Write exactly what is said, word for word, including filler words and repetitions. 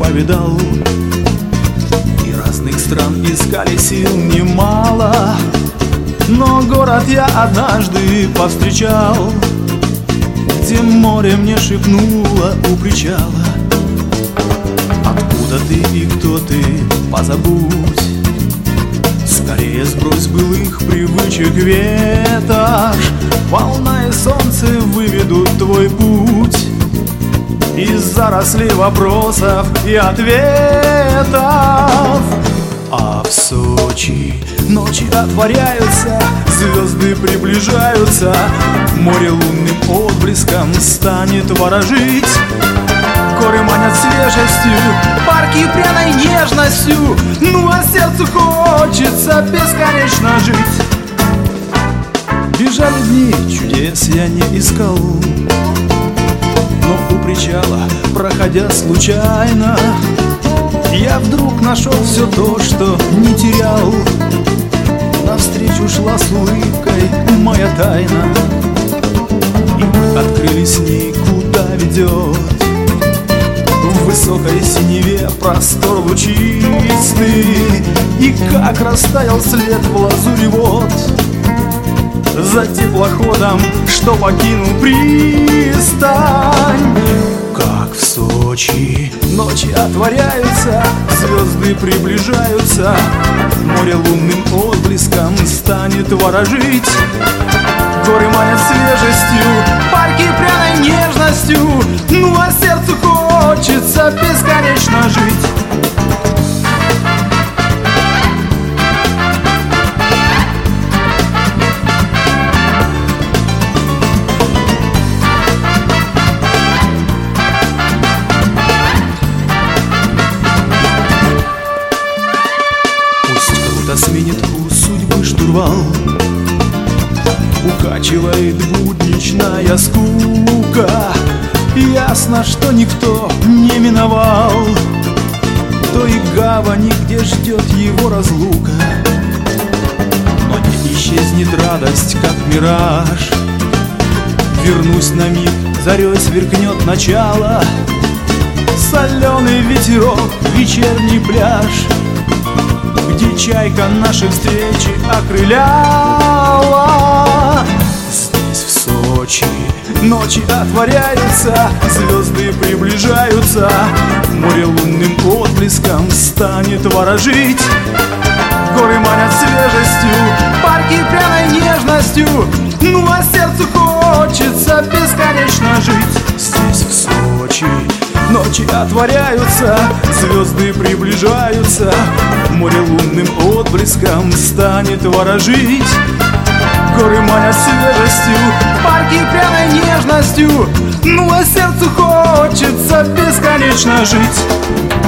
повидал, и разных стран искали сил немало, но город я однажды повстречал, где море мне шепнуло у причала: откуда ты и кто ты, позабудь, скорее сбрось былых привычек ветошь. Волна и солнце выведут твой путь из зарослей вопросов и ответов. А в Сочи ночи отворяются, звезды приближаются, море лунным отблеском станет ворожить. Горы манят свежестью, парки пряной нежностью, ну а сердцу хочется бесконечно жить. Бежали дни, чудес я не искал, но у причала, проходя случайно, я вдруг нашел все то, что не терял. Навстречу шла с улыбкой моя тайна, и мы открыли с ней, куда ведет в высокой синеве простор лучистый. И как растаял след в лазури вод за теплоходом, что покинул пристань. Как в Сочи ночи отворяются, звезды приближаются, море лунным отблеском станет ворожить. Горы манят свежестью, парки пряной нежностью, ну а сердцу хочется бесконечно жить. Сменит у судьбы штурвал, укачивает будничная скука. Ясно, что никто не миновал той гавани, где ждет его разлука. Но не исчезнет радость, как мираж. Вернусь на миг, зарей сверкнет начало, соленый ветерок, вечерний пляж, где чайка наши встречи окрыляла. Здесь, в Сочи, ночи отворяются, звезды приближаются, море лунным отблеском станет ворожить. Горы манят свежестью, парки пряной нежностью, ну а сердцу хочется бесконечно жить. Здесь, в Сочи, ночи отворяются, звезды приближаются, море лунным отблеском станет ворожить. Горы манят свежестью, парки пряной нежностью, ну а сердцу хочется бесконечно жить.